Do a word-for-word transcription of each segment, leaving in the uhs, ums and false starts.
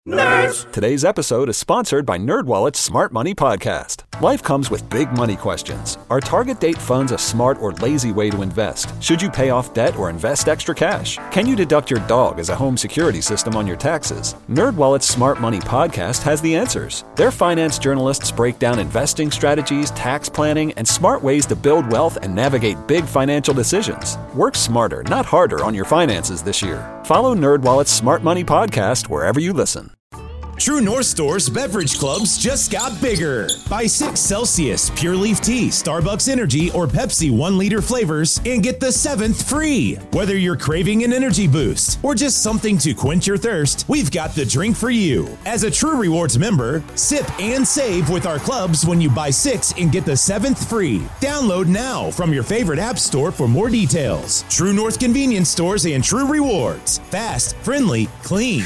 Nerds! Today's episode is sponsored by NerdWallet's Smart Money Podcast. Life comes with big money questions. Are target date funds a smart or lazy way to invest? Should you pay off debt or invest extra cash? Can you deduct your dog as a home security system on your taxes? NerdWallet's Smart Money Podcast has the answers. Their finance journalists break down investing strategies, tax planning, and smart ways to build wealth and navigate big financial decisions. Work smarter, not harder on your finances this year. Follow NerdWallet's Smart Money Podcast wherever you listen. True North Store's beverage clubs just got bigger. Buy six Celsius, Pure Leaf Tea, Starbucks Energy, or Pepsi one liter flavors and get the seventh free. Whether you're craving an energy boost or just something to quench your thirst, we've got the drink for you. As a True Rewards member, sip and save with our clubs when you buy six and get the seventh free. Download now from your favorite app store for more details. True North Convenience Stores and True Rewards. Fast, friendly, clean.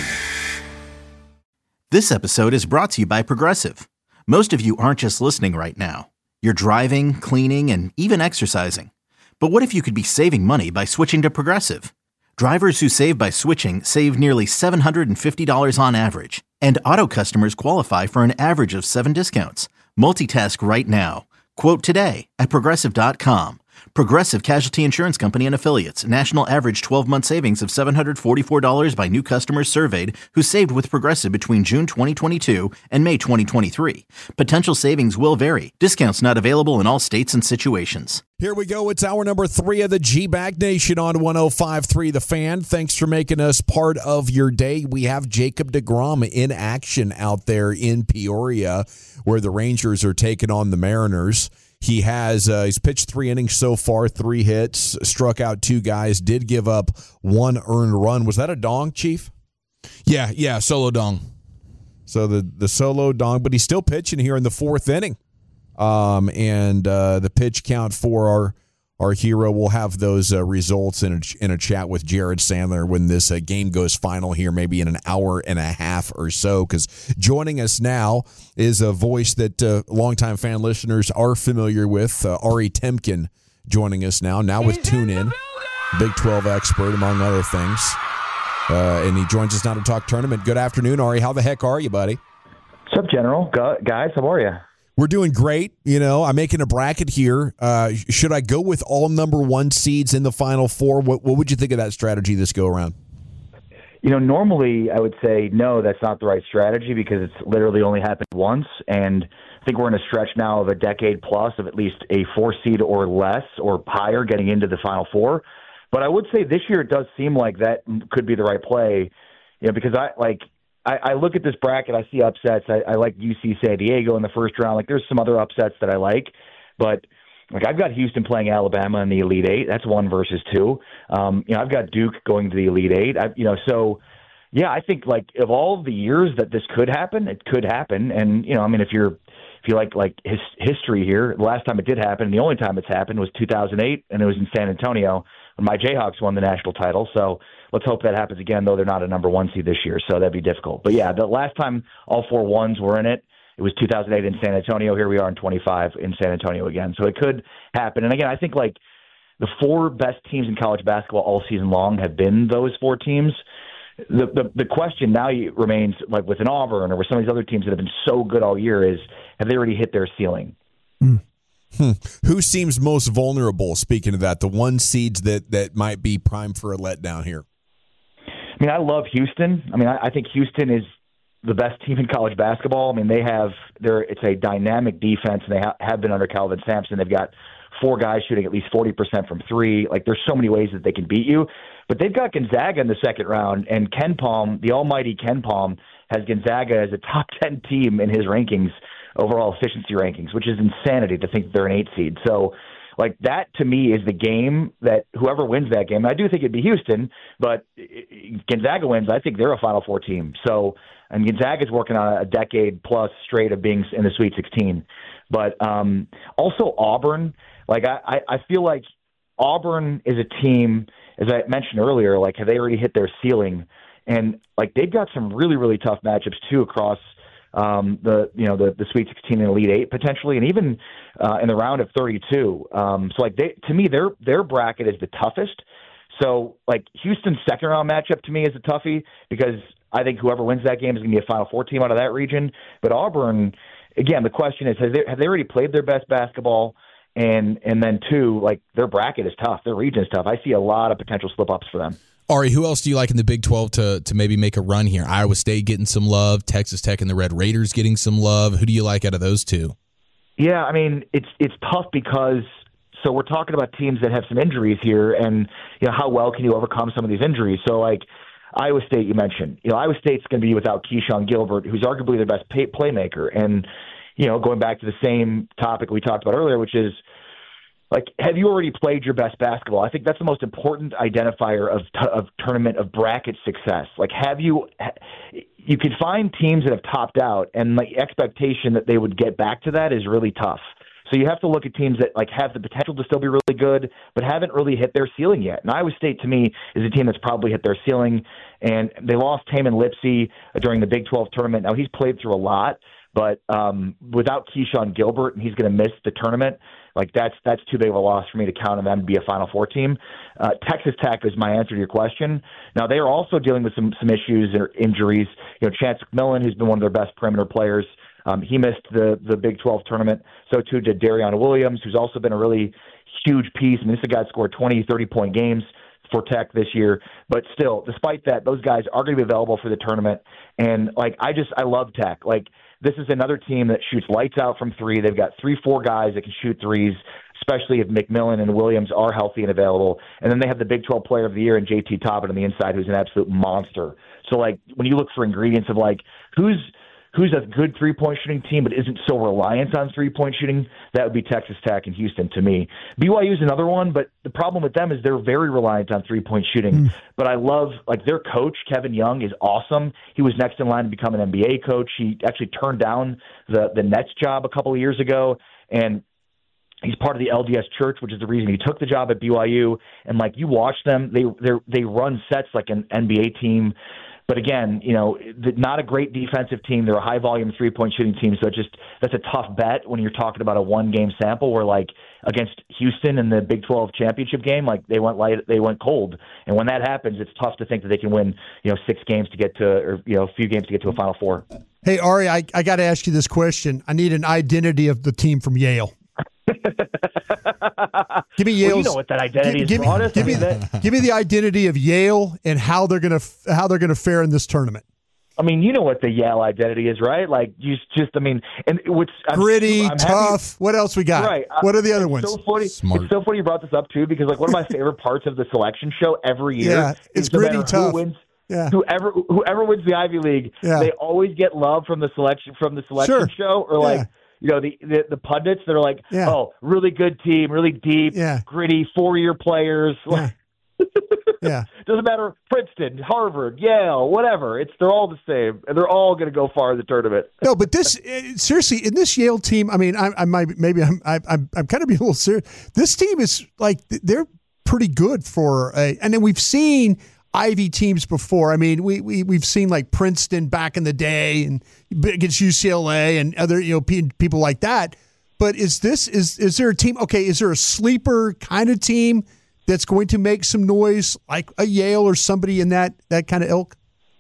This episode is brought to you by Progressive. Most of you aren't just listening right now. You're driving, cleaning, and even exercising. But what if you could be saving money by switching to Progressive? Drivers who save by switching save nearly seven hundred fifty dollars on average. And auto customers qualify for an average of seven discounts. Multitask right now. Quote today at Progressive dot com. Progressive Casualty Insurance Company and Affiliates. National average twelve-month savings of seven hundred forty-four dollars by new customers surveyed who saved with Progressive between June twenty twenty-two and May twenty twenty-three. Potential savings will vary. Discounts not available in all states and situations. Here we go. It's hour number three of the G-Bag Nation on one oh five point three The Fan. Thanks for making us part of your day. We have Jacob deGrom in action out there in Peoria where the Rangers are taking on the Mariners. He has uh, he's pitched three innings so far, three hits, struck out two guys, did give up one earned run. Was that a dong, Chief? Yeah, yeah, solo dong. So the, the solo dong, but he's still pitching here in the fourth inning. Um, and uh, the pitch count for our our hero, we'll have those uh, results in a, in a chat with Jared Sandler when this uh, game goes final here, maybe in an hour and a half or so, because joining us now is a voice that uh, longtime fan listeners are familiar with, uh, Ari Temkin joining us now, now with TuneIn, Big twelve expert, among other things. Uh, and he joins us now to talk tournament. Good afternoon, Ari. How the heck are you, buddy? What's up, General? Guys, how are you? We're doing great. You know, I'm making a bracket here. Uh, should I go with all number one seeds in the Final Four? What, what would you think of that strategy this go around? You know, normally I would say, no, that's not the right strategy because it's literally only happened once. And I think we're in a stretch now of a decade plus of at least a four seed or less or higher getting into the Final Four. But I would say this year it does seem like that could be the right play, you know, because I like – I, I look at this bracket, I see upsets. I, I like U C San Diego in the first round. Like, there's some other upsets that I like, but like I've got Houston playing Alabama in the Elite Eight. That's one versus two. Um, you know, I've got Duke going to the Elite Eight. I, you know, so yeah, I think like of all of the years that this could happen, it could happen. And you know, I mean, if you're if you like like his, history here, the last time it did happen, and the only time it's happened was two thousand eight, and it was in San Antonio when my Jayhawks won the national title. So let's hope that happens again, though they're not a number one seed this year, so that'd be difficult. But yeah, the last time all four ones were in it, it was two thousand eight in San Antonio. Here we are in twenty-five in San Antonio again. So it could happen. And again, I think like the four best teams in college basketball all season long have been those four teams. The the, the question now remains, like with an Auburn or with some of these other teams that have been so good all year, is have they already hit their ceiling? Mm. Hmm. Who seems most vulnerable, speaking of that, the one seeds that, that might be prime for a letdown here? I mean, I love Houston. I mean, I, I think Houston is the best team in college basketball. I mean, they have their it's a dynamic defense, and they ha- have been under Calvin Sampson. They've got four guys shooting at least forty percent from three. Like, there's so many ways that they can beat you. But they've got Gonzaga in the second round, and Ken Palm, the almighty Ken Palm, has Gonzaga as a top ten team in his rankings, overall efficiency rankings, which is insanity to think they're an eight seed. So, like, that to me is the game that whoever wins that game, I do think it'd be Houston, but Gonzaga wins, I think they're a Final Four team. So, and Gonzaga's working on a decade plus straight of being in the Sweet sixteen. But um, also Auburn, like, I, I feel like Auburn is a team, as I mentioned earlier, like, have they already hit their ceiling? And, like, they've got some really, really tough matchups, too, across um, the, you know, the, the Sweet sixteen and Elite Eight, potentially, and even uh, in the round of thirty-two. Um, so, like, they, to me, their their bracket is the toughest. So, like, Houston's second-round matchup, to me, is a toughie because I think whoever wins that game is going to be a Final Four team out of that region. But Auburn, again, the question is, have they, have they already played their best basketball? And and then, two, like, their bracket is tough. Their region is tough. I see a lot of potential slip-ups for them. Ari, who else do you like in the Big twelve to to maybe make a run here? Iowa State getting some love, Texas Tech and the Red Raiders getting some love. Who do you like out of those two? Yeah, I mean, it's it's tough because so we're talking about teams that have some injuries here, and you know how well can you overcome some of these injuries? So like Iowa State, you mentioned, you know Iowa State's going to be without Keyshawn Gilbert, who's arguably their best pay- playmaker, and you know going back to the same topic we talked about earlier, which is like, have you already played your best basketball? I think that's the most important identifier of t- of tournament of bracket success. Like, have you? You can find teams that have topped out, and the expectation that they would get back to that is really tough. So you have to look at teams that like have the potential to still be really good, but haven't really hit their ceiling yet. And Iowa State, to me, is a team that's probably hit their ceiling. And they lost Tamin Lipsey during the Big twelve tournament. Now he's played through a lot, but um, without Keyshawn Gilbert, and he's going to miss the tournament. Like that's that's too big of a loss for me to count on them to be a Final Four team. Uh, Texas Tech is my answer to your question. Now they are also dealing with some some issues or injuries. You know, Chance McMillan, who's been one of their best perimeter players, um, he missed the the Big twelve tournament. So too did Darion Williams, who's also been a really huge piece. I mean, this is a guy that scored twenty, thirty point games for Tech this year. But still, despite that, those guys are going to be available for the tournament. And like I just I love Tech. Like. This is another team that shoots lights out from three. They've got three, four guys that can shoot threes, especially if McMillan and Williams are healthy and available. And then they have the Big twelve Player of the Year in J T Toppin on the inside, who's an absolute monster. So, like, when you look for ingredients of, like, who's who's a good three-point shooting team but isn't so reliant on three-point shooting, that would be Texas Tech and Houston to me. B Y U is another one, but the problem with them is they're very reliant on three-point shooting. Mm. But I love, like, their coach, Kevin Young, is awesome. He was next in line to become an N B A coach. He actually turned down the, the Nets job a couple of years ago, and he's part of the L D S Church, which is the reason he took the job at B Y U. And, like, you watch them, they they they run sets like an N B A team. But again, you know, not a great defensive team. They're a high-volume three-point shooting team, so it just that's a tough bet when you're talking about a one-game sample. Where like against Houston in the Big twelve championship game, like they went light, they went cold, and when that happens, it's tough to think that they can win, you know, six games to get to, or you know, a few games to get to a Final Four. Hey Ari, I I got to ask you this question. I need an identity of the team from Yale. Give me Yale's. Well, you know what that identity give, is. Give me, honest. give, me, that, give me the identity of Yale and how they're gonna how they're gonna fare in this tournament. I mean, you know what the Yale identity is, right? Like, you just, I mean, and what's I'm, gritty, I'm tough. Happy, what else we got? Right. What are the other it's ones? So funny. Smart. It's so funny you brought this up too, because like one of my favorite parts of the selection show every year yeah, it's is no gritty, matter tough. Who wins, yeah. Whoever whoever wins the Ivy League, yeah. they always get love from the selection from the selection sure. show, or like. Yeah. You know, the, the the pundits that are like, yeah. oh, really good team, really deep, yeah. gritty, four-year players. Yeah. yeah. Doesn't matter, Princeton, Harvard, Yale, whatever. It's they're all the same, and they're all going to go far in the tournament. No, but this seriously in this Yale team. I mean, I, I might maybe I'm I, I'm I'm kind of being a little serious. This team is like they're pretty good for a, and then we've seen Ivy teams before. I mean, we, we, we've seen like Princeton back in the day and against U C L A and other, you know, people like that. But is this, is, is there a team, okay, is there a sleeper kind of team that's going to make some noise like a Yale or somebody in that, that kind of ilk?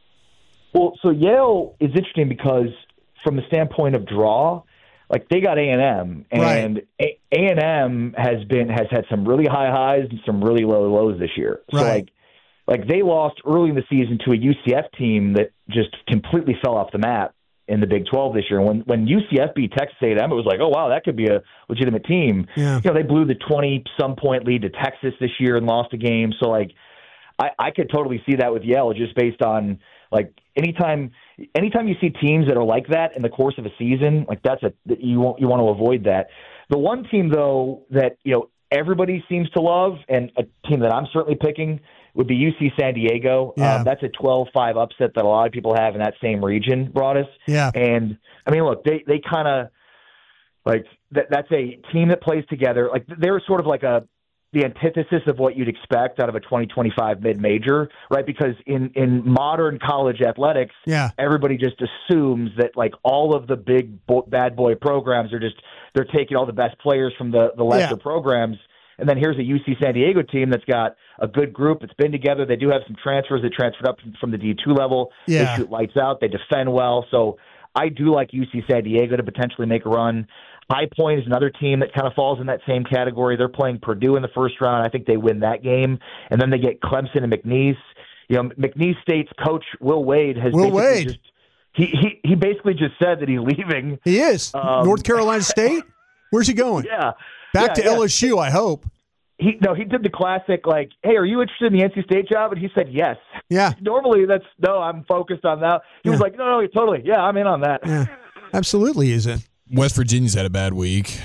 Well, so Yale is interesting because from the standpoint of draw, like they got A and M, and A and M has been, has had some really high highs and some really low lows this year. So right. like, Like they lost early in the season to a U C F team that just completely fell off the map in the Big twelve this year. When when U C F beat Texas A and M, it was like, oh wow, that could be a legitimate team. Yeah. You know, they blew the twenty some point lead to Texas this year and lost a game. So like, I, I could totally see that with Yale just based on like anytime anytime you see teams that are like that in the course of a season, like that's a you want you want to avoid that. The one team though that you know everybody seems to love, and a team that I'm certainly picking, would be U C San Diego. Yeah. Um, that's a twelve five upset that a lot of people have in that same region, Broadus. Yeah. And, I mean, look, they, they kind of, like, that, that's a team that plays together. Like, they're sort of like a the antithesis of what you'd expect out of a twenty twenty-five mid-major, right? Because in, in modern college athletics, yeah. everybody just assumes that, like, all of the big bo- bad boy programs are just – they're taking all the best players from the, the lesser yeah. programs. And then here's a U C San Diego team that's got a good group. It's been together. They do have some transfers that transferred up from the D two level. Yeah. They shoot lights out. They defend well. So I do like U C San Diego to potentially make a run. High Point is another team that kind of falls in that same category. They're playing Purdue in the first round. I think they win that game. And then they get Clemson and McNeese. You know, McNeese State's coach, Will Wade, has Will basically Wade. just he, he he basically just said that he's leaving. He is. Um, North Carolina State? Where's he going? Yeah. Back Yeah, to yeah. L S U, I hope. He no, he did the classic like, "Hey, are you interested in the N C State job?" And he said yes. Yeah. Normally that's no, I'm focused on that. He was Yeah. like, "No, no, totally. Yeah, I'm in on that." Yeah. Absolutely is in. West Virginia's had a bad week.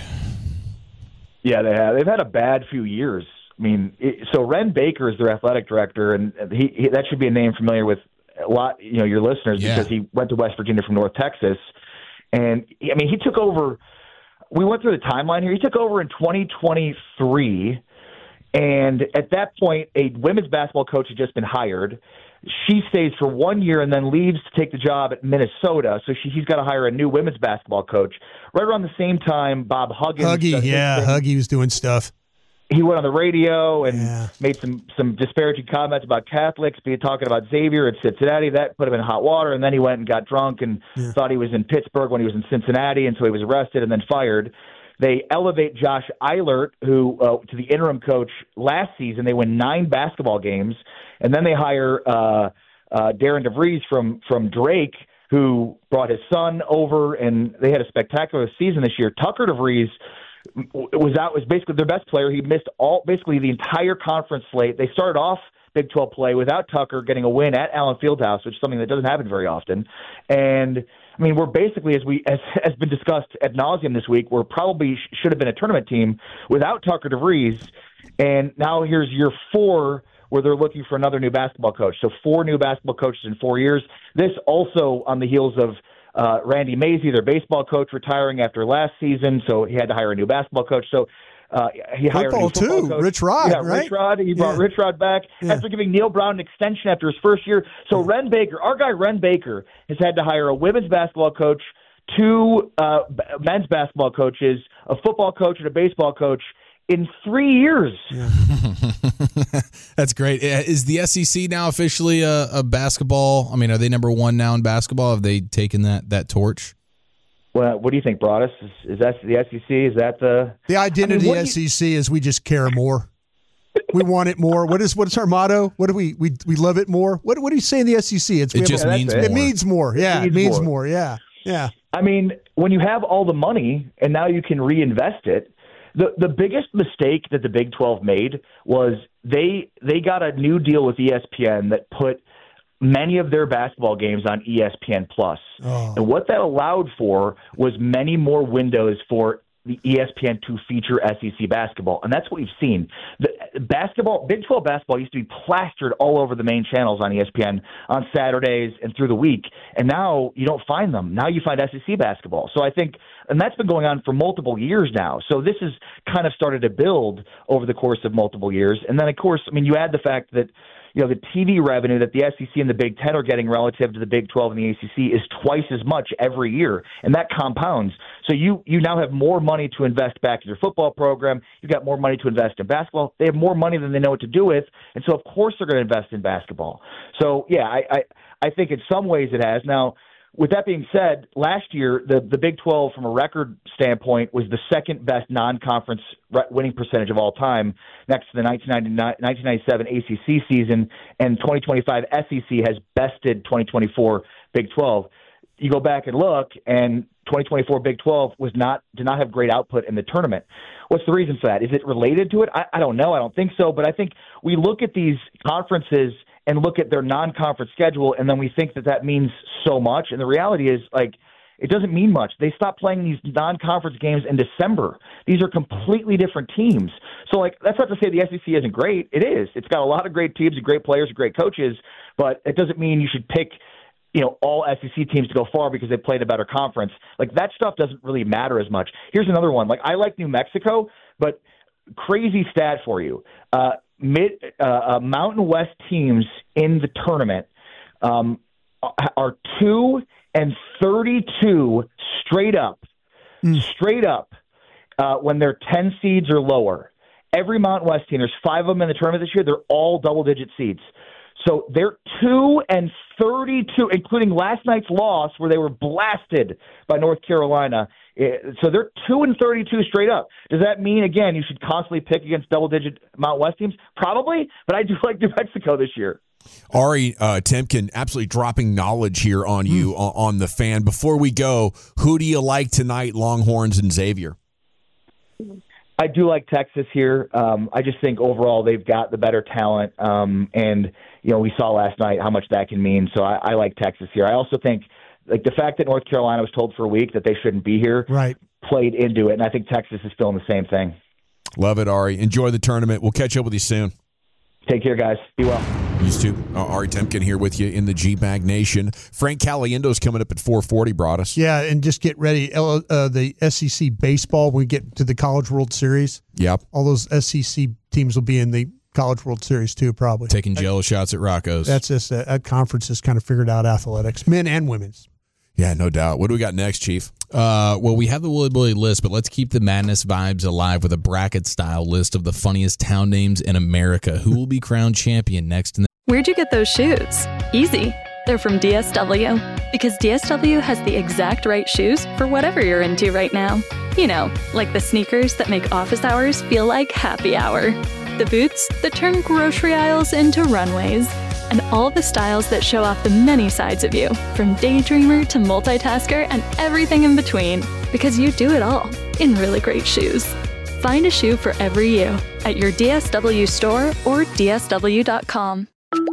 Yeah, they have. They've had a bad few years. I mean, it, so Ren Baker is their athletic director, and he, he that should be a name familiar with a lot, you know, your listeners, Yeah. because he went to West Virginia from North Texas, and I mean, he took over. We went through the timeline here. He took over in twenty twenty-three, and at that point, a women's basketball coach had just been hired. She stays for one year and then leaves to take the job at Minnesota. So she, he's got to hire a new women's basketball coach. Right around the same time, Bob Huggins. Huggy, does his yeah. thing. Huggy was doing stuff. He went on the radio and Yeah. made some, some disparaging comments about Catholics, be talking about Xavier at Cincinnati. That put him in hot water, and then he went and got drunk and Yeah. thought he was in Pittsburgh when he was in Cincinnati, and so he was arrested and then fired. They elevate Josh Eilert, who uh, to the interim coach last season. They win nine basketball games, and then they hire uh, uh, Darren DeVries from from Drake, who brought his son over, and they had a spectacular season this year. Tucker DeVries was out was basically their best player. He missed all basically the entire conference slate. They started off Big twelve play without Tucker getting a win at Allen Fieldhouse, which is something that doesn't happen very often. And I mean, we're basically, as we as has been discussed ad nauseum this week, we're probably sh- should have been a tournament team without Tucker DeVries. And now here's year four where they're looking for another new basketball coach. So four new basketball coaches in four years. This also on the heels of uh, Randy Mazey, their baseball coach, retiring after last season, so he had to hire a new basketball coach. So uh, he hired Football, a new football too. coach. Rich Rod, yeah, right? Rich Rod. He brought Yeah. Rich Rod back Yeah. after giving Neil Brown an extension after his first year. So Ren Baker, our guy Ren Baker, has had to hire a women's basketball coach, two uh, b- men's basketball coaches, a football coach, and a baseball coach in three years. That's great. Uh, Is the S E C now officially a, a basketball? I mean, are they number one now in basketball? Have they taken that that torch? Well, what do you think, Broadus? Is, is that the S E C? Is that the The identity I mean, what S E C is we just care more. We want it more. What is what's our motto? What do we we we love it more? What what do you say in the S E C? It's we It have just a- means it. more. it means more. Yeah, it means means more. more. Yeah, yeah. I mean, when you have all the money and now you can reinvest it, the the biggest mistake that the Big twelve made was they they got a new deal with E S P N that put many of their basketball games on E S P N Plus. Oh. And what that allowed for was many more windows for the E S P N to feature S E C basketball. And that's what we've seen. The basketball, Big twelve basketball used to be plastered all over the main channels on E S P N on Saturdays and through the week. And now you don't find them. Now you find S E C basketball. So I think, and that's been going on for multiple years now. So this has kind of started to build over the course of multiple years. And then, of course, I mean, you add the fact that you know, the T V revenue that the S E C and the Big Ten are getting relative to the Big twelve and the A C C is twice as much every year, and that compounds. So you you now have more money to invest back in your football program. You've got more money to invest in basketball. They have more money than they know what to do with, and so of course they're going to invest in basketball. So yeah, I, I I think in some ways it has. Now, with that being said, last year the the Big twelve from a record standpoint was the second best non-conference winning percentage of all time, next to the nineteen ninety-seven A C C season, and twenty twenty-five S E C has bested twenty twenty-four Big twelve. You go back and look, and twenty twenty-four Big twelve was not did not have great output in the tournament. What's the reason for that? Is it related to it? I, I don't know. I don't think so. But I think we look at these conferences and look at their non-conference schedule, and then we think that that means so much. And the reality is, like, it doesn't mean much. They stopped playing these non-conference games in December. These are completely different teams. So, like, that's not to say the S E C isn't great. It is. It's got a lot of great teams and great players and great coaches, but it doesn't mean you should pick, you know, all S E C teams to go far because they played a better conference. Like, that stuff doesn't really matter as much. Here's another one. Like, I like New Mexico, but crazy stat for you. Uh, mid uh, uh, Mountain West teams in the tournament um, are two and thirty-two straight up, mm. straight up uh, when they're ten seeds or lower. every Mountain West team, there's five of them in the tournament this year, they're all double-digit seeds. So they're two and thirty-two, including last night's loss where they were blasted by North Carolina. So they're two and thirty-two straight up. Does that mean, again, you should constantly pick against double-digit Mountain West teams? Probably, but I do like New Mexico this year. Ari uh, Temkin, absolutely dropping knowledge here on you mm. on the Fan. Before we go, who do you like tonight, Longhorns and Xavier? I do like Texas here. Um, I just think overall they've got the better talent, um, and you know we saw last night how much that can mean. So I, I like Texas here. I also think like the fact that North Carolina was told for a week that they shouldn't be here, right, played into it, and I think Texas is feeling the same thing. Love it, Ari. Enjoy the tournament. We'll catch up with you soon. Take care, guys. Be well. Used to. Uh, Ari Temkin here with you in the G-Bag Nation. Frank Caliendo's coming up at four forty, brought us. Yeah, and just get ready. Uh, the S E C baseball, when we get to the College World Series. Yep. All those S E C teams will be in the College World Series, too, probably. Taking jello shots at Rocco's. That's just, uh, that conference has kind of figured out athletics, men and women's. Yeah, no doubt. What do we got next, Chief? Uh, well, we have the Wooly Bully list, but let's keep the madness vibes alive with a bracket-style list of the funniest town names in America. Who will be crowned champion next in the... Where'd you get those shoes? Easy. They're from D S W. Because D S W has the exact right shoes for whatever you're into right now. You know, like the sneakers that make office hours feel like happy hour. The boots that turn grocery aisles into runways. And all the styles that show off the many sides of you, from daydreamer to multitasker and everything in between, because you do it all in really great shoes. Find a shoe for every you at your D S W store or D S W dot com.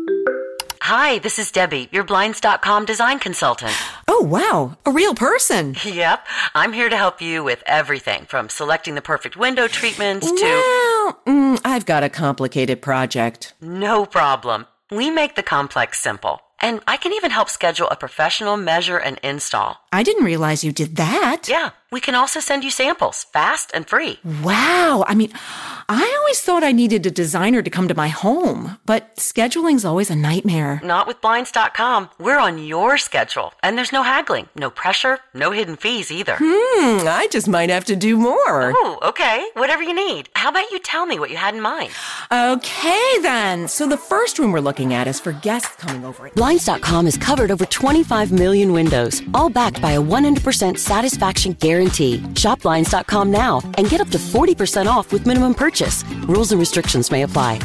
Hi, this is Debbie, your Blinds dot com design consultant. Oh, wow, a real person. Yep, I'm here to help you with everything from selecting the perfect window treatments to... Well, mm, I've got a complicated project. No problem. We make the complex simple, and I can even help schedule a professional measure and install. I didn't realize you did that. Yeah, we can also send you samples, fast and free. Wow, I mean, I always thought I needed a designer to come to my home, but scheduling's always a nightmare. Not with Blinds dot com. We're on your schedule, and there's no haggling, no pressure, no hidden fees either. Hmm, I just might have to do more. Oh, okay, whatever you need. How about you tell me what you had in mind? Okay, then. So the first room we're looking at is for guests coming over. Blinds dot com has covered over twenty-five million windows, all backed by a one hundred percent satisfaction guarantee. Shop Blinds dot com now and get up to forty percent off with minimum purchase. Rules and restrictions may apply.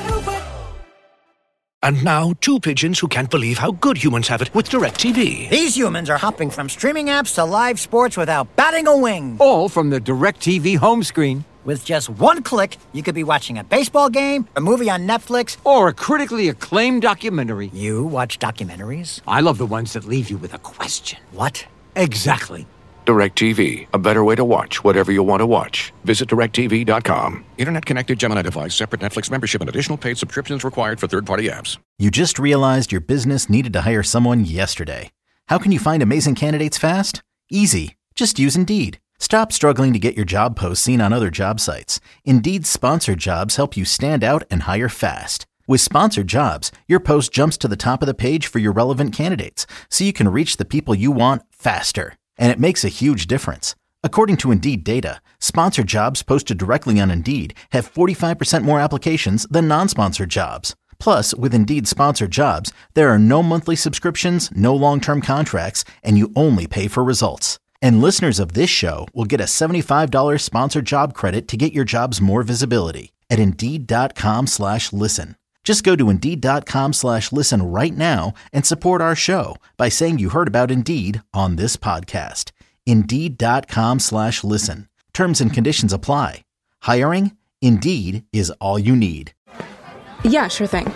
And now, two pigeons who can't believe how good humans have it with DirecTV. These humans are hopping from streaming apps to live sports without batting a wing. All from the DirecTV home screen. With just one click, you could be watching a baseball game, a movie on Netflix, or a critically acclaimed documentary. You watch documentaries? I love the ones that leave you with a question. What? Exactly. DirecTV, a better way to watch whatever you want to watch. Visit direct T V dot com. Internet connected Gemini device, separate Netflix membership, and additional paid subscriptions required for third-party apps. You just realized your business needed to hire someone yesterday. How can you find amazing candidates fast? Easy. Just use Indeed. Stop struggling to get your job posts seen on other job sites. Indeed's sponsored jobs help you stand out and hire fast. With sponsored jobs, your post jumps to the top of the page for your relevant candidates, so you can reach the people you want faster. And it makes a huge difference. According to Indeed data, sponsored jobs posted directly on Indeed have forty-five percent more applications than non-sponsored jobs. Plus, with Indeed sponsored jobs, there are no monthly subscriptions, no long-term contracts, and you only pay for results. And listeners of this show will get a seventy-five dollars sponsored job credit to get your jobs more visibility at Indeed.com slash listen. Just go to Indeed.com slash listen right now and support our show by saying you heard about Indeed on this podcast. Indeed.com slash listen. Terms and conditions apply. Hiring? Indeed is all you need. Yeah, sure thing.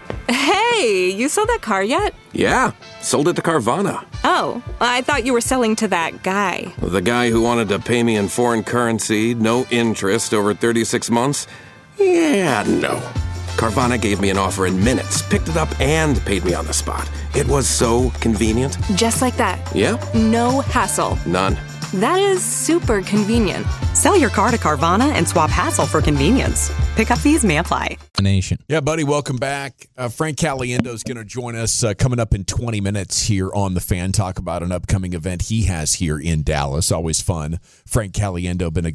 Hey, you sold that car yet? Yeah, sold it to Carvana. Oh, I thought you were selling to that guy. The guy who wanted to pay me in foreign currency, no interest, over thirty-six months? Yeah, no. Carvana gave me an offer in minutes, picked it up, and paid me on the spot. It was so convenient. Just like that. Yeah. No hassle. None. That is super convenient. Sell your car to Carvana and swap hassle for convenience. Pickup fees may apply. Nation. Yeah, buddy, welcome back. Uh, Frank Caliendo is going to join us uh, coming up in twenty minutes here on The Fan, talk about an upcoming event he has here in Dallas. Always fun. Frank Caliendo, been a great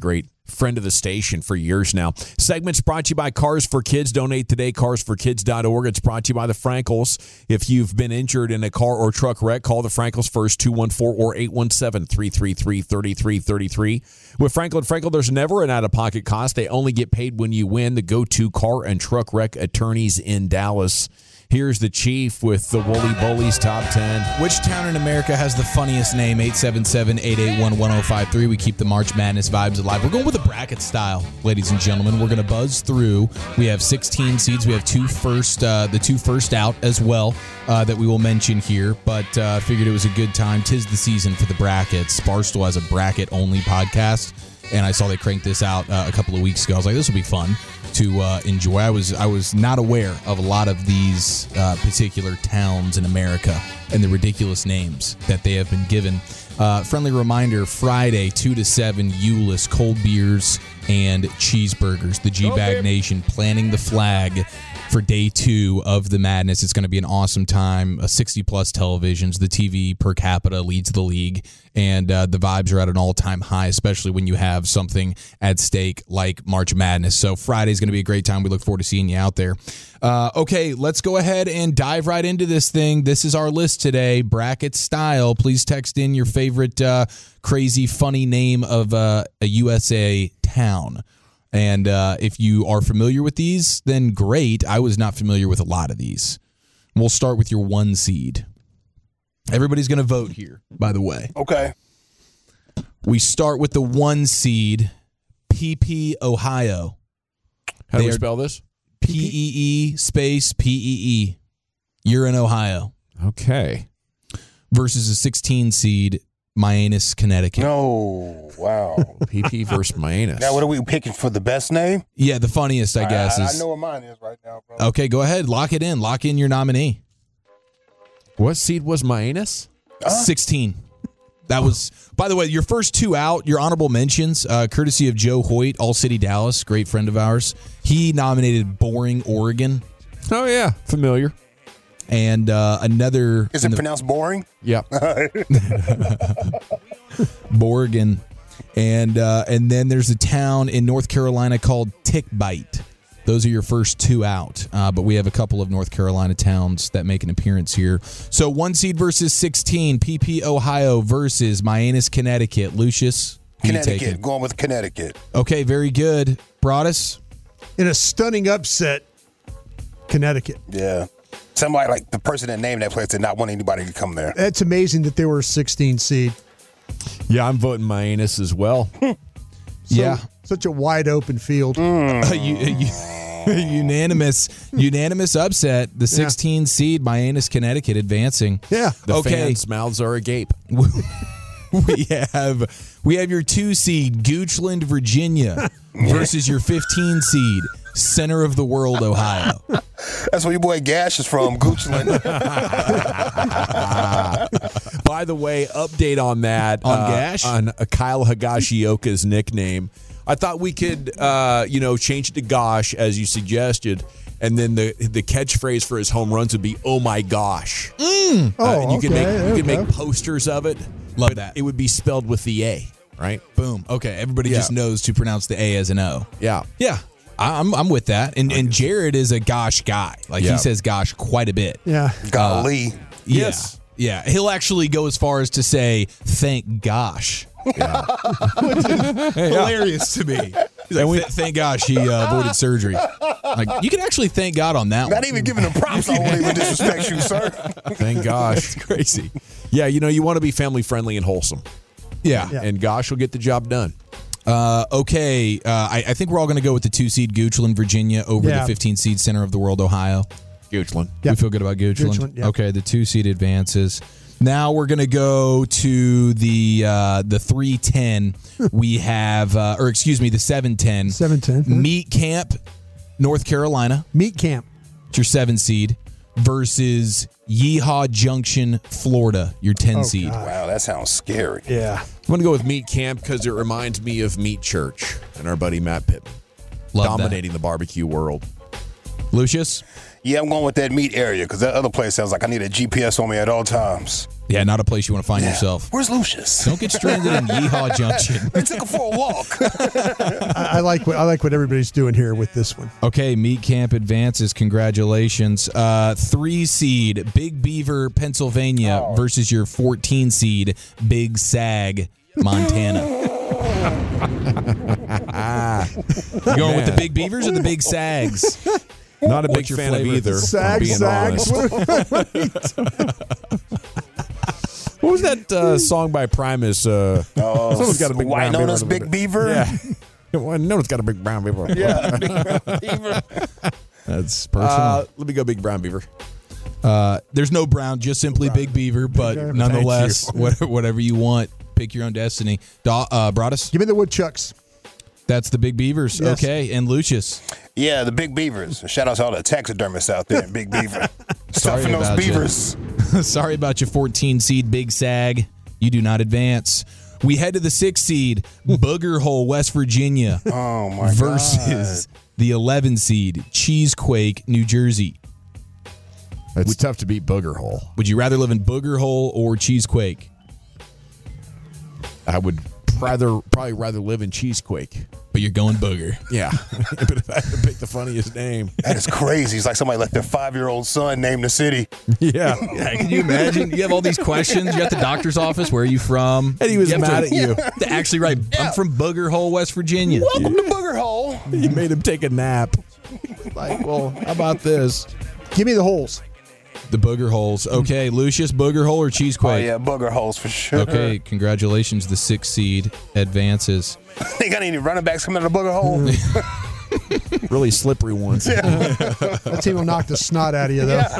friend of the station for years now. Segments brought to you by Cars for Kids. Donate today, cars for kids dot org. It's brought to you by the Frankels. If you've been injured in a car or truck wreck, call the Frankels first, two one four or eight one seven, three three three, three three three three. With Frankel and Frankel, there's never an out-of-pocket cost. They only get paid when you win. The go-to car and truck wreck attorneys in Dallas. Here's the Chief with the Wooly Bullies Top ten. Which town in America has the funniest name? eight seven seven, eight eight one, one oh five three. We keep the March Madness vibes alive. We're going with a bracket style, ladies and gentlemen. We're going to buzz through. We have sixteen seeds. We have two first, uh, the two first out as well uh, that we will mention here. But uh, figured it was a good time. 'Tis the season for the brackets. Barstool has a bracket-only podcast, and I saw they cranked this out uh, a couple of weeks ago. I was like, this will be fun to uh, enjoy. I was I was not aware of a lot of these uh, particular towns in America and the ridiculous names that they have been given. Uh, friendly reminder, Friday, two to seven, Euless, cold beers and cheeseburgers. The G-Bag oh, Nation planting the flag for day two of the madness. It's going to be an awesome time. Uh, sixty-plus televisions. The T V per capita leads the league, and uh, the vibes are at an all-time high, especially when you have something at stake like March Madness. So Friday's going to be a great time. We look forward to seeing you out there. Uh, okay, let's go ahead and dive right into this thing. This is our list today, bracket style. Please text in your favorite uh, crazy, funny name of uh, a U S A town. And uh, if you are familiar with these, then great. I was not familiar with a lot of these. We'll start with your one seed. Everybody's going to vote here, by the way. Okay. We start with the one seed, P P, Ohio. How do we spell this? P E E space P E E. You're in Ohio. Okay. Versus a sixteen seed, Mianus, Connecticut. No, wow. P P versus Mianus. Now, what are we picking for the best name? Yeah, the funniest, I guess. I, is, I know what mine is right now, bro. Okay, go ahead. Lock it in. Lock in your nominee. What seed was Mianus? Uh, sixteen. That was, by the way, your first two out, your honorable mentions, uh, courtesy of Joe Hoyt, All City Dallas, great friend of ours. He nominated Boring, Oregon. Oh, yeah. Familiar. And uh, another... Is it the, pronounced boring? Yeah. Borgen. And uh, and then there's a town in North Carolina called Tickbite. Those are your first two out. Uh, but we have a couple of North Carolina towns that make an appearance here. So one seed versus sixteen. P P, Ohio versus Mianus, Connecticut. Lucius, who you Connecticut. taking? Going with Connecticut. Okay, very good. Broadus? In a stunning upset, Connecticut. Yeah. Somebody like the person that named that place did not want anybody to come there. It's amazing that they were a sixteen seed. Yeah, I'm voting Mianus as well. So, yeah. Such a wide open field. Mm. Uh, you, you, unanimous unanimous upset. The sixteen yeah. seed, Mianus, Connecticut, advancing. Yeah. The okay. fans' mouths are agape. we have we have your two seed, Goochland, Virginia, versus your fifteen seed, center of the world, Ohio. That's where your boy Gash is from, Goochland. By the way, update on that. On uh, Gash? On uh, Kyle Higashioka's nickname. I thought we could, uh, you know, change it to Gosh, as you suggested, and then the the catchphrase for his home runs would be, "Oh my gosh!" Mm. Oh, uh, you okay, could make you could okay. make posters of it. Love that. It would be spelled with the A, right? Boom. Okay, everybody Yeah. just knows to pronounce the A as an O. Yeah, yeah. I'm I'm with that, and and Jared is a Gosh guy. Like Yeah. he says Gosh quite a bit. Yeah. Golly. Uh, yeah. Yes. Yeah, he'll actually go as far as to say, "Thank gosh," yeah. which is hilarious to me. He's like, "Th- thank gosh he uh, avoided surgery. Like, you can actually thank God on that Not one. even giving him props. I won't even disrespect you, sir. Thank gosh. It's crazy. Yeah, you know, you want to be family friendly and wholesome. Yeah. Yeah. And Gosh will get the job done. Uh, okay, uh, I, I think we're all going to go with the two seed Goochland, Virginia, over Yeah. the fifteen seed center of the world, Ohio. Goochland. Yep. We feel good about Goochland. Goochland, yep. Okay, the two seed advances. Now we're going to go to the uh, the three ten. We have, uh, or excuse me, the seven ten. seven ten. Meat Camp, North Carolina. Meat Camp. It's your seven seed versus Yeehaw Junction, Florida, your ten Oh, seed. God. Wow, that sounds scary. Yeah. I'm going to go with Meat Camp because it reminds me of Meat Church and our buddy Matt Pittman. Love dominating the barbecue world. Lucius? Yeah, I'm going with that meat area because that other place sounds like I need a G P S on me at all times. Yeah, not a place you want to find Yeah. yourself. Where's Lucius? Don't get stranded in Yeehaw Junction. I took him for a walk. I, I like what I like what everybody's doing here with this one. Okay, Meat Camp advances. Congratulations. Uh, three seed Big Beaver, Pennsylvania Oh. versus your fourteen seed Big Sag, Montana. You going with the Big Beavers or the Big Sags? Not a big What's your fan of flavor? either. Sag, if I'm being sags. honest. What was that uh, song by Primus? Uh, Oh, someone's got a big brown beaver. Winona's Big Beaver? Yeah. Well, no one's got a big brown beaver. Yeah, Big Brown Beaver. That's personal. Uh, let me go big brown beaver. Uh, there's no brown, just simply Big Beaver, but Beaver. nonetheless, Thank you. what- whatever you want, pick your own destiny. Da- uh, Broadus, Give me the woodchucks. that's the Big Beavers. Yes. Okay, and Lucius. Yeah, the Big Beavers. Shout out to all the taxidermists out there in Big Beaver. Sorry Stuffing those about you. beavers. Sorry about your fourteen seed Big Sag. You do not advance. We head to the six seed Booger Hole, West Virginia Oh, my versus the eleven seed Cheesequake, New Jersey. It's tough to beat Booger Hole. Would you rather live in Booger Hole or Cheesequake? I would rather probably rather live in Cheesequake. But you're going Booger. Yeah, but if I had to pick the funniest name, That is crazy. It's like somebody let their five-year-old son name the city. yeah. Yeah, can you imagine? You have all these questions. You're at the doctor's office. Where are you from? And he was You have mad to- at you. To actually write, I'm from Booger Hole, West Virginia. Welcome to Booger Hole. You made him take a nap. Like, well, how about this? Give me the holes. The Booger Holes. Okay, Lucius, Booger Hole or Cheesequake? Oh, yeah, Booger Holes for sure. Okay, congratulations. The six seed advances. They got any running backs coming out of Booger Hole? Really slippery ones. That team will knock the snot out of you, though.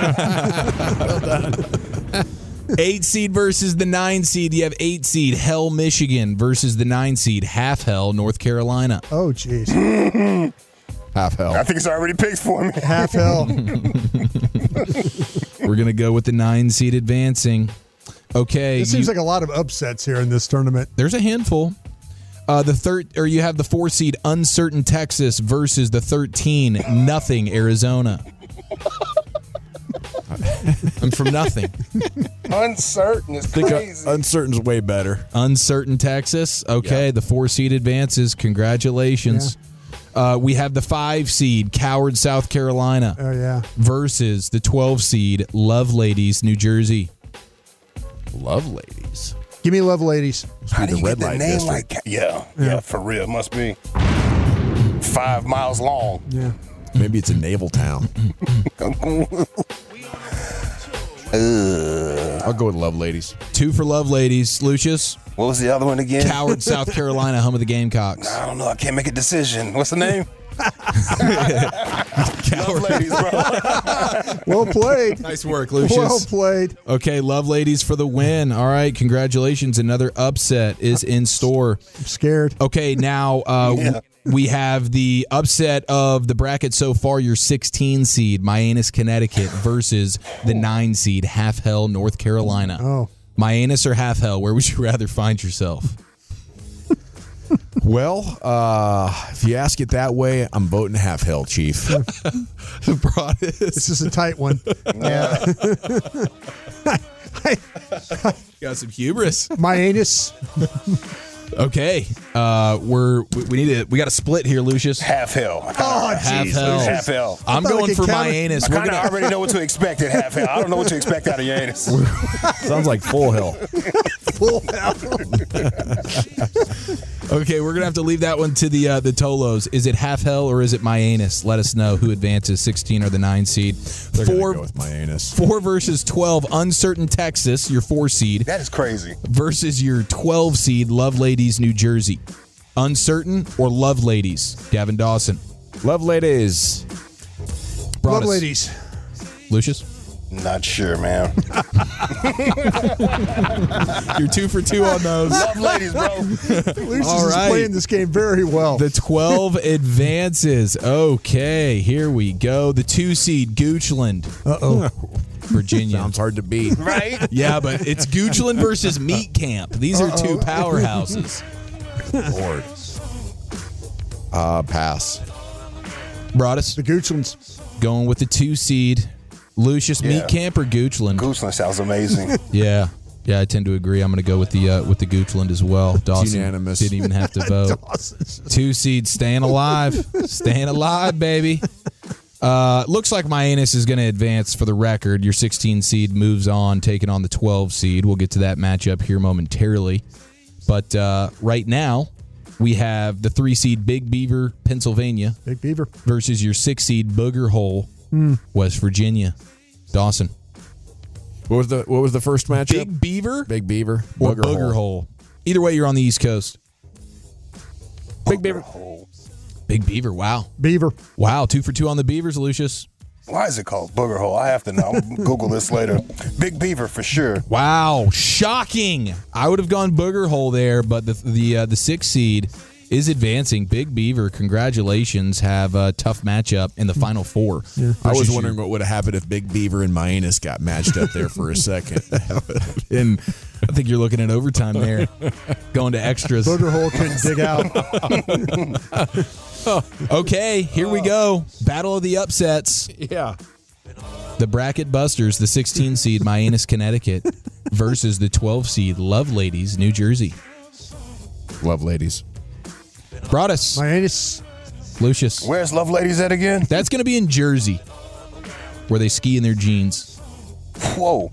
Eight seed versus the nine seed. You have eight seed Hell, Michigan versus the nine seed Half Hell, North Carolina. Oh, jeez. Half hell. I think it's already picked for me. Half hell. We're going to go with the nine seed advancing. Okay. It seems you- like a lot of upsets here in this tournament. There's a handful. Uh, the third, or you have the four seed Uncertain Texas versus the thirteen Nothing Arizona. I'm from Nothing. Uncertain is I think crazy. uh, uncertain's way better. Uncertain Texas. Okay, Yeah. the four seed advances. Congratulations. Uh, we have the five seed Coward, South Carolina Oh, yeah. versus the twelve seed Love Ladies, New Jersey. Love ladies. Give me love ladies. How do the you red get the light name district. like? Yeah, yeah, for real. Must be five miles long. Yeah. Maybe it's a naval town. Uh, I'll go with love ladies. Two for Love Ladies. Lucius, what was the other one again? Coward, South Carolina, home of the Gamecocks. I don't know. I can't make a decision. What's the name? Love ladies, bro. Well played. Nice work, Lucius. Well played. Okay, Love Ladies for the win. All right, congratulations. Another upset is in store. I'm scared. Okay, now uh, Yeah. w- we have the upset of the bracket so far. Your sixteen seed, Mianus, Connecticut, versus the nine seed, Half Hell, North Carolina. Oh. Mianus or Half Hell, where would you rather find yourself? Well, uh, if you ask it that way, I'm voting half hell, Chief. This is a tight one. Yeah. Got some hubris. My anus. Okay, uh, we're we we need to we got a split here, Lucius. Half hell. I Oh, kinda- Half jeez. hell. Half hell. I'm thought we going could for count my it. anus. I We're kind of gonna already know what to expect at half hell. I don't know what to expect out of your anus. Sounds like full hell. Full hell. Okay, we're gonna have to leave that one to the uh, the Tolos. Is it Half Hell or is it my anus? Let us know who advances, sixteen or the nine seed. They're gonna Four go with my anus. four versus twelve. Uncertain Texas, your four seed, That is crazy. versus your twelve seed. Love Ladies, New Jersey. Uncertain or Love Ladies? Gavin Dawson. Love ladies. Love Broadus. ladies. Lucius. Not sure, man. You're two for two on those. Love ladies, bro. Lucius All is right. playing this game very well. The twelve advances. Okay, here we go. The two seed Goochland, Uh-oh. Virginia. Sounds hard to beat. Right? Yeah, but it's Goochland versus Meat Camp. These are two powerhouses. Lord. Uh, pass. Broadus. The Goochlands. Going with the two seed. Lucius, Yeah. Meat Camp or Goochland? Goochland sounds amazing. Yeah. Yeah, I tend to agree. I'm going to go with the uh, with the Goochland as well. Dawson unanimous. didn't even have to vote. Two seed, staying alive, staying alive, baby. Uh, looks like Mianus is going to advance for the record. Your sixteen seed moves on, taking on the twelve seed. We'll get to that matchup here momentarily. But uh, right now, we have the three seed Big Beaver, Pennsylvania, Big Beaver, versus your six seed Booger Hole, Hmm. West Virginia. Dawson. What was the what was the first matchup? Big Beaver Big Beaver. or Booger, Hole. Either way, you're on the East Coast. Big Beaver. Big Beaver. Wow. Beaver. Wow. Two for two on the Beavers, Lucius. Why is it called Booger Hole? I have to know. I'll Google this later. Big Beaver for sure. Wow. Shocking. I would have gone Booger Hole there, but the the uh, the six seed is advancing. Big Beaver, congratulations, have a tough matchup in the Final Four. Yeah. I was Versus wondering your- what would have happened if Big Beaver and Mianus got matched up there for a second. And I think you're looking at overtime there, going to extras. Booger Hole couldn't dig out. Okay, here we go. Battle of the upsets. Yeah. The Bracket Busters, the sixteen seed Mianus, Connecticut, versus the twelve seed Love Ladies, New Jersey. Love Ladies. Broadus. Mianus. Lucius. Where's Love Ladies at again? That's going to be in Jersey, where they ski in their jeans. Whoa.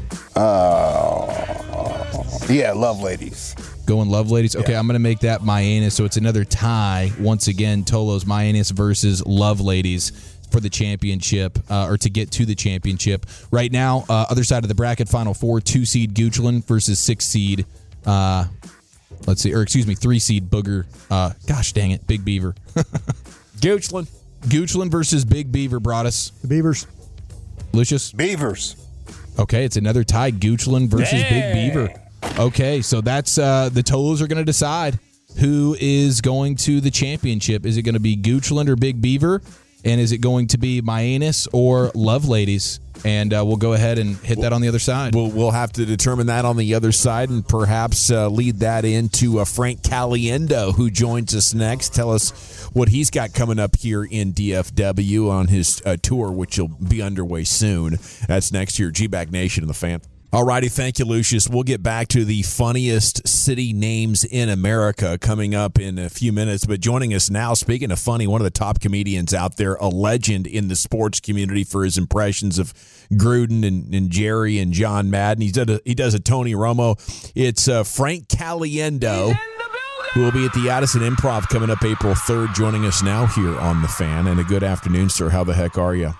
Uh, yeah, Love Ladies. Going Love Ladies. Okay, I'm going to make that Mianus, so it's another tie. Once again, Tolos Mianus versus Love Ladies for the championship, uh, or to get to the championship. Right now, uh, other side of the bracket, Final Four, two seed Goochland versus six seed, uh, let's see, or excuse me, three seed Booger. Uh, gosh dang it, Big Beaver. Goochland. Goochland versus Big Beaver, Broadus. The Beavers. Lucius? Beavers. Okay, it's another tie, Goochland versus Dang. Big Beaver. Okay, so that's uh, the Tolos are going to decide who is going to the championship. Is it going to be Goochland or Big Beaver? And is it going to be Mianus or Love Ladies? And uh, we'll go ahead and hit that on the other side. We'll, we'll have to determine that on the other side and perhaps uh, lead that into uh, Frank Caliendo, who joins us next. Tell us what he's got coming up here in D F W on his uh, tour, which will be underway soon. That's next year. G-Bag Nation and the Fan. All righty, thank you, Lucius. We'll get back to the funniest city names in America coming up in a few minutes. But joining us now, speaking of funny, one of the top comedians out there, a legend in the sports community for his impressions of Gruden and, and Jerry and John Madden. He's done a, he does a Tony Romo. It's uh, Frank Caliendo, who will be at the Addison Improv coming up April third, joining us now here on The Fan. And a good afternoon, sir. How the heck are you?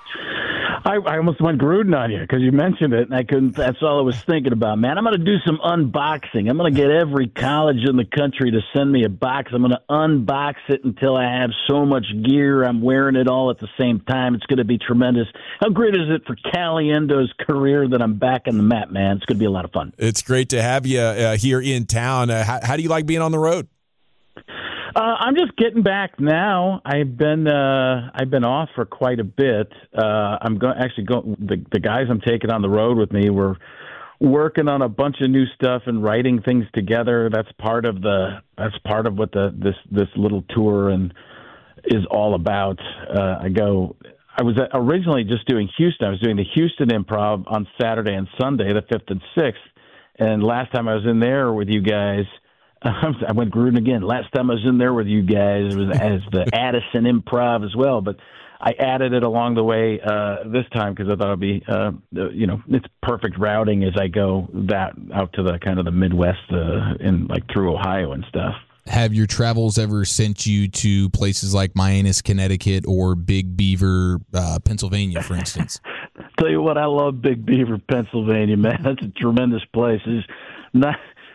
I, I almost went Gruden on you because you mentioned it, and I couldn't. That's all I was thinking about, man. I'm going to do some unboxing. I'm going to get every college in the country to send me a box. I'm going to unbox it until I have so much gear. I'm wearing it all at the same time. It's going to be tremendous. How great is it for Caliendo's career that I'm back on the map, man? It's going to be a lot of fun. It's great to have you uh, here in town. Uh, how, how do you like being on the road? Uh, I'm just getting back now. I've been uh, I've been off for quite a bit. Uh, I'm going actually going. The, the guys I'm taking on the road with me, we're working on a bunch of new stuff and writing things together. That's part of the that's part of what the this this little tour and is all about. Uh, I go. I was originally just doing Houston. I was doing the Houston Improv on Saturday and Sunday, the fifth and sixth. And last time I was in there with you guys. I went Gruden again. Last time I was in there with you guys, it was as the Addison Improv as well. But I added it along the way uh, this time because I thought it'd be, uh, you know, it's perfect routing as I go that out to the kind of the Midwest uh, in like through Ohio and stuff. Have your travels ever sent you to places like Mianus, Connecticut, or Big Beaver, uh, Pennsylvania, for instance? Tell you what, I love Big Beaver, Pennsylvania, man. That's a tremendous place. It's not.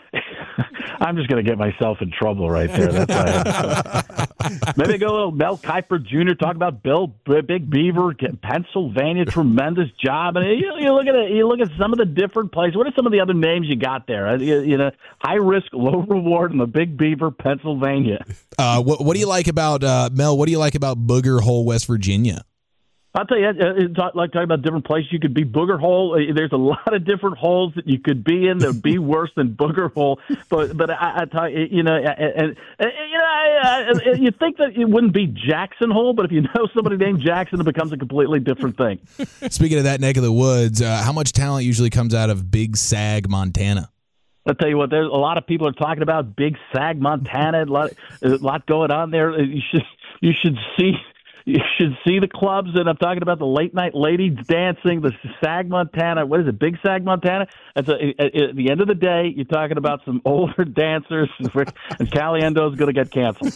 I'm just going to get myself in trouble right there. That's why. Maybe go a little Mel Kiper Junior talk about Bill Big Beaver, Pennsylvania, tremendous job. And you, you look at it, you look at some of the different places. What are some of the other names you got there? You, you know, high risk, low reward in the Big Beaver, Pennsylvania. Uh, what, what do you like about uh, Mel? What do you like about Booger Hole, West Virginia? I'll tell you, it's like talking about different places you could be. Booger Hole, there's a lot of different holes that you could be in that would be worse than Booger Hole. But but I, I tell you, you know, and, and you know, I, I, you think that it wouldn't be Jackson Hole, but if you know somebody named Jackson, it becomes a completely different thing. Speaking of that neck of the woods, uh, how much talent usually comes out of Big Sag, Montana? I'll tell you what, there's a lot of people are talking about Big Sag, Montana. A lot, a lot going on there. You should you should see. You should see the clubs, and I'm talking about the late night ladies dancing, the Sag Montana. What is it, Big Sag Montana? At the, at the end of the day, you're talking about some older dancers, and Caliendo's going to get canceled.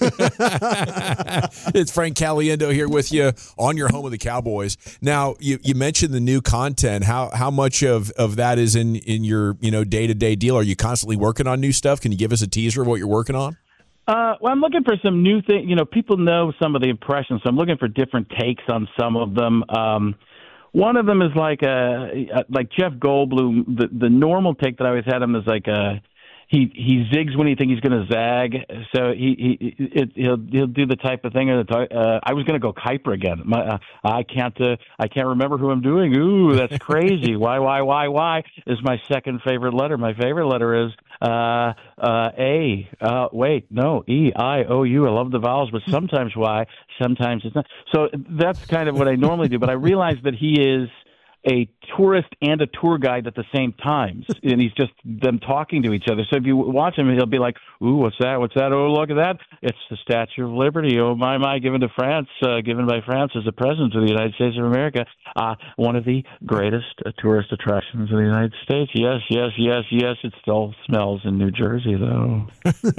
It's Frank Caliendo here with you on your home of the Cowboys. Now, you, you mentioned the new content. How how much of, of that is in, in your you know day to day deal? Are you constantly working on new stuff? Can you give us a teaser of what you're working on? Uh, well, I'm looking for some new things. You know, people know some of the impressions, so I'm looking for different takes on some of them. Um, one of them is like a, a like Jeff Goldblum. The the normal take that I always had him is like a he he zigs when he thinks he's going to zag. So he he it, he'll he'll do the type of thing. Uh, I was going to go Kuiper again. My, uh, I can't uh, I can't remember who I'm doing. Ooh, that's crazy. why why why why is my second favorite letter. My favorite letter is. Uh, uh, A, uh, wait, no, E, I, O, U. I love the vowels, but sometimes Y, sometimes it's not. So that's kind of what I normally do, but I realize that he is a tourist and a tour guide at the same time, and he's just them talking to each other. So if you watch him, he'll be like, ooh, what's that? What's that? Oh, look at that. It's the Statue of Liberty. Oh, my, my, given to France, uh, given by France as a present to the United States of America. Uh, one of the greatest uh, tourist attractions in the United States. Yes, yes, yes, yes. It still smells in New Jersey, though.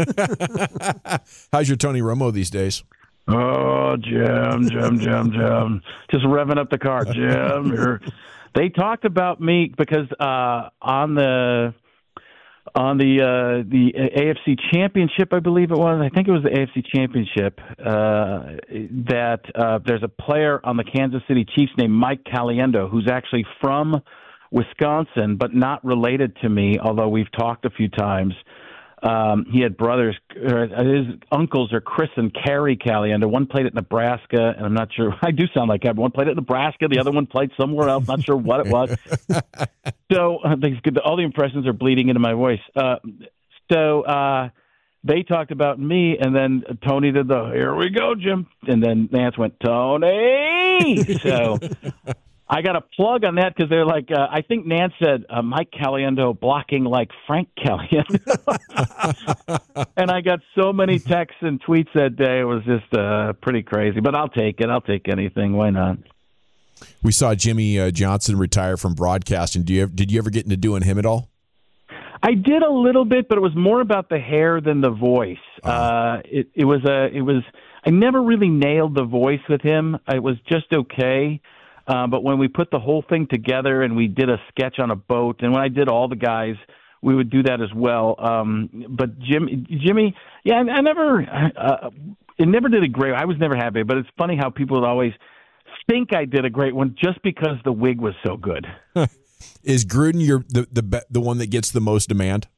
How's your Tony Romo these days? Oh, Jim, Jim, Jim, Jim. Just revving up the car, Jim. You're... They talked about me because uh, on the on the uh, the A F C Championship, I believe it was. I think it was the A F C Championship. Uh, that uh, there's a player on the Kansas City Chiefs named Mike Caliendo, who's actually from Wisconsin, but not related to me. Although we've talked a few times. Um, he had brothers. Or his uncles are Chris and Carrie Caliendo. One played at Nebraska, and I'm not sure. I do sound like one played at Nebraska. The other one played somewhere else. Not sure what it was. So uh, all the impressions are bleeding into my voice. Uh, so uh, they talked about me, and then Tony did the "Here we go, Jim," and then Nance went Tony. So. I got a plug on that because they're like, uh, I think Nance said uh, Mike Caliendo blocking like Frank Caliendo. And I got so many texts and tweets that day. It was just uh, pretty crazy. But I'll take it. I'll take anything. Why not? We saw Jimmy uh, Johnson retire from broadcasting. Do you ever, did you ever get into doing him at all? I did a little bit, but it was more about the hair than the voice. Uh, uh, it, it was a, it was. I never really nailed the voice with him. It was just okay. Uh, but when we put the whole thing together and we did a sketch on a boat, and when I did all the guys, we would do that as well. Um, but Jim, Jimmy, yeah, I, I never, uh, it never did a great. I was never happy, but it's funny how people would always think I did a great one just because the wig was so good. Is Gruden your the the the one that gets the most demand?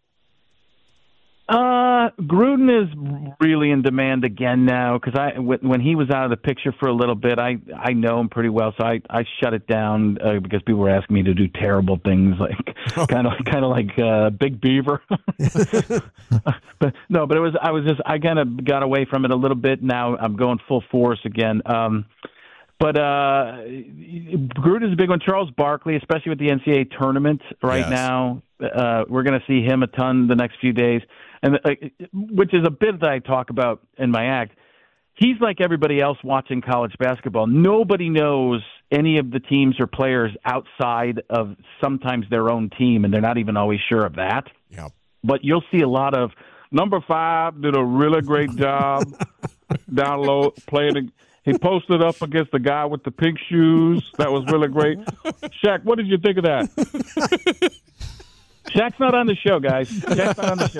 Uh, Gruden is really in demand again now because I when he was out of the picture for a little bit, I I know him pretty well, so I, I shut it down uh, because people were asking me to do terrible things like kind of kind of like uh, Big Beaver. But no, but it was I was just I kind of got away from it a little bit. Now I'm going full force again. Um, But uh, Gruden is a big one. Charles Barkley, especially with the N C double A tournament right yes. now, uh, we're going to see him a ton the next few days, and uh, which is a bit that I talk about in my act. He's like everybody else watching college basketball. Nobody knows any of the teams or players outside of sometimes their own team, and they're not even always sure of that. Yeah. But you'll see a lot of number five did a really great job down low playing. He posted up against the guy with the pink shoes. That was really great. Shaq, what did you think of that? Shaq's not on the show, guys. Shaq's not on the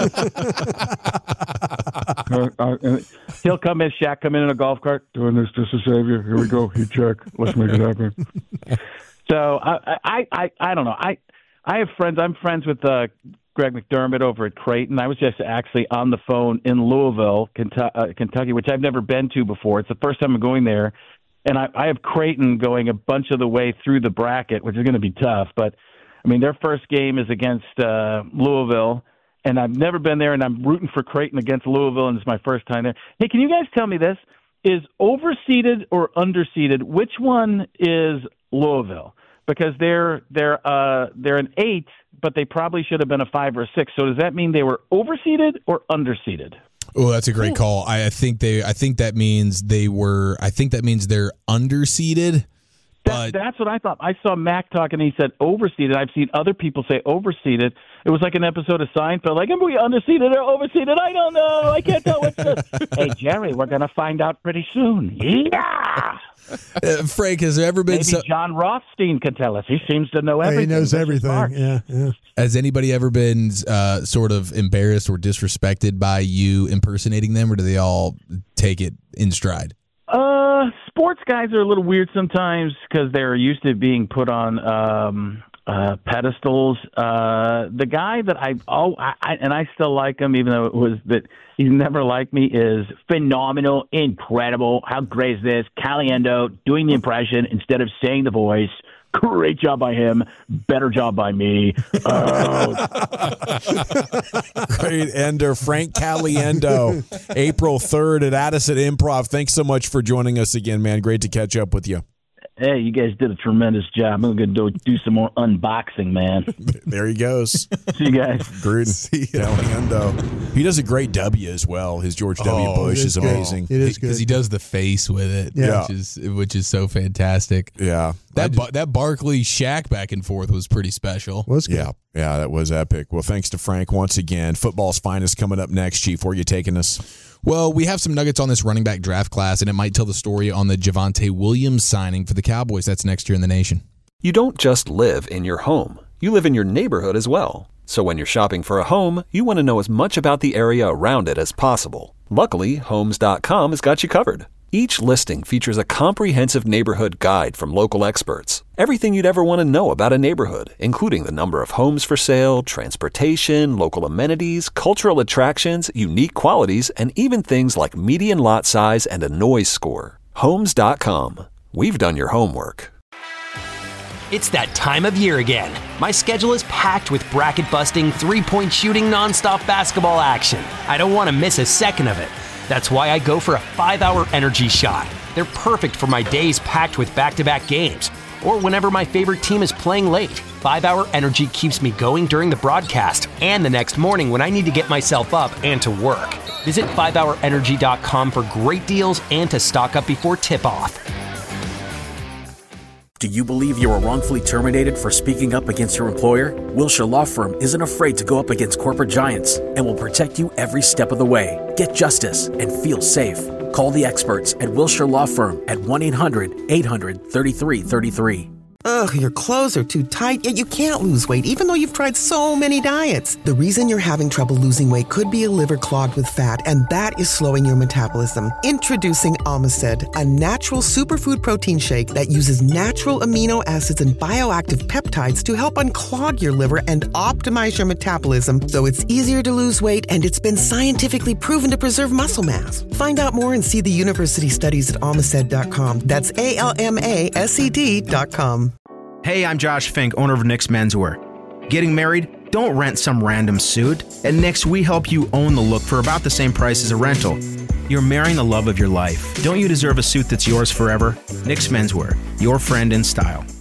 show. uh, uh, he'll come in, Shaq come in in a golf cart. Doing this just to save you. Here we go. He check. Let's make it happen. So I, I, I, I don't know. I, I have friends. I'm friends with uh, Greg McDermott over at Creighton. I was just actually on the phone in Louisville, Kentucky, which I've never been to before. It's the first time I'm going there. and I, I have Creighton going a bunch of the way through the bracket, which is going to be tough. But, I mean, their first game is against uh, Louisville, and I've never been there, and I'm rooting for Creighton against Louisville, and it's my first time there. Hey, can you guys tell me this? Is overseeded or underseeded, which one is Louisville? Because they're they're uh, they're an eight, but they probably should have been a five or a six. So does that mean they were overseeded or underseeded? Oh, that's a great call. I, I think they. I think that means they were. I think that means they're underseeded. But That, that's what I thought. I saw Mac talk, and he said overseeded. I've seen other people say overseeded. It was like an episode of Seinfeld. Like, am we underseeded or overseeded? I don't know. I can't tell what's this. Hey, Jerry, we're going to find out pretty soon. Yeah. Uh, Frank, has there ever been Maybe so- John Rothstein could tell us. He seems to know everything. He knows This is everything. Mark. Yeah, yeah. Has anybody ever been uh, sort of embarrassed or disrespected by you impersonating them, or do they all take it in stride? Uh, sports guys are a little weird sometimes because they're used to being put on um, uh, pedestals. Uh, the guy that I oh I, I and I still like him, even though it was that he's never liked me, is phenomenal, incredible. How great is this? Caliendo doing the impression instead of saying the voice. Great job by him. Better job by me. Oh. Great ender, Frank Caliendo. April third at Addison Improv. Thanks so much for joining us again, man. Great to catch up with you. Hey, you guys did a tremendous job. I'm going to do, do some more unboxing, man. There he goes. See you guys. Gruden. Caliendo. He does a great W as well. His George W. Oh, Bush it is is good. amazing. It is good. Because he does the face with it, Yeah. which is which is so fantastic. Yeah. That Bar- that Barkley Shaq back and forth was pretty special. Was good. Yeah, yeah, that was epic. Well, thanks to Frank once again. Football's finest coming up next, Chief. Where are you taking us? Well, we have some nuggets on this running back draft class, and it might tell the story on the Javonte Williams signing for the Cowboys. That's next year in the nation. You don't just live in your home. You live in your neighborhood as well. So when you're shopping for a home, you want to know as much about the area around it as possible. Luckily, Homes dot com has got you covered. Each listing features a comprehensive neighborhood guide from local experts. Everything you'd ever want to know about a neighborhood, including the number of homes for sale, transportation, local amenities, cultural attractions, unique qualities, and even things like median lot size and a noise score. Homes dot com. We've done your homework. It's that time of year again. My schedule is packed with bracket-busting, three-point shooting, nonstop basketball action. I don't want to miss a second of it. That's why I go for a five-hour energy shot. They're perfect for my days packed with back-to-back games, or whenever my favorite team is playing late. five-hour energy keeps me going during the broadcast and the next morning when I need to get myself up and to work. Visit five hour energy dot com for great deals and to stock up before tip-off. Do you believe you were wrongfully terminated for speaking up against your employer? Wilshire Law Firm isn't afraid to go up against corporate giants and will protect you every step of the way. Get justice and feel safe. Call the experts at Wilshire Law Firm at one eight hundred eight hundred thirty-three thirty-three. Ugh, your clothes are too tight, yet you can't lose weight even though you've tried so many diets. The reason you're having trouble losing weight could be a liver clogged with fat, and that is slowing your metabolism. Introducing Omicid, a natural superfood protein shake that uses natural amino acids and bioactive peptides to help unclog your liver and optimize your metabolism so it's easier to lose weight, and it's been scientifically proven to preserve muscle mass. Find out more and see the university studies at Omicid dot com. That's A L M A S E D dot com. Hey, I'm Josh Fink, owner of Nick's Menswear. Getting married? Don't rent some random suit. At Nick's, we help you own the look for about the same price as a rental. You're marrying the love of your life. Don't you deserve a suit that's yours forever? Nick's Menswear, your friend in style.